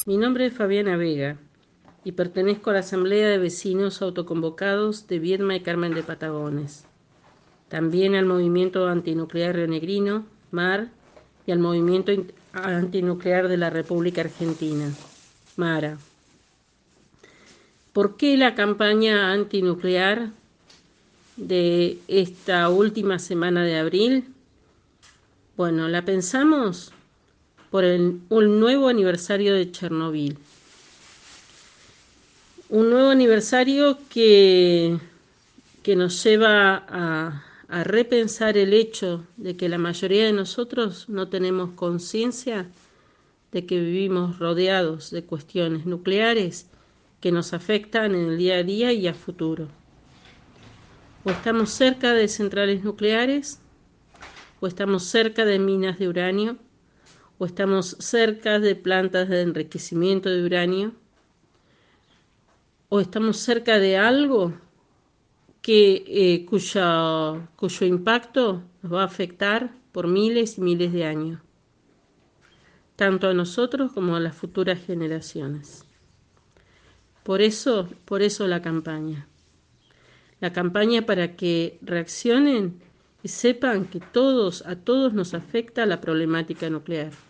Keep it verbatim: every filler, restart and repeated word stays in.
Mi nombre es Fabiana Vega y pertenezco a la Asamblea de Vecinos Autoconvocados de Viedma y Carmen de Patagones. También al Movimiento Antinuclear Rionegrino, MAR, y al Movimiento Antinuclear de la República Argentina, MARA. ¿Por qué la campaña antinuclear de esta última semana de abril? Bueno, la pensamos por el, un nuevo aniversario de Chernobyl. Un nuevo aniversario que, que nos lleva a, a repensar el hecho de que la mayoría de nosotros no tenemos conciencia de que vivimos rodeados de cuestiones nucleares que nos afectan en el día a día y a futuro. O estamos cerca de centrales nucleares, o estamos cerca de minas de uranio, o estamos cerca de plantas de enriquecimiento de uranio, o estamos cerca de algo que, eh, cuyo, cuyo impacto nos va a afectar por miles y miles de años, tanto a nosotros como a las futuras generaciones. Por eso, por eso la campaña. La campaña para que reaccionen y sepan que todos, a todos nos afecta la problemática nuclear.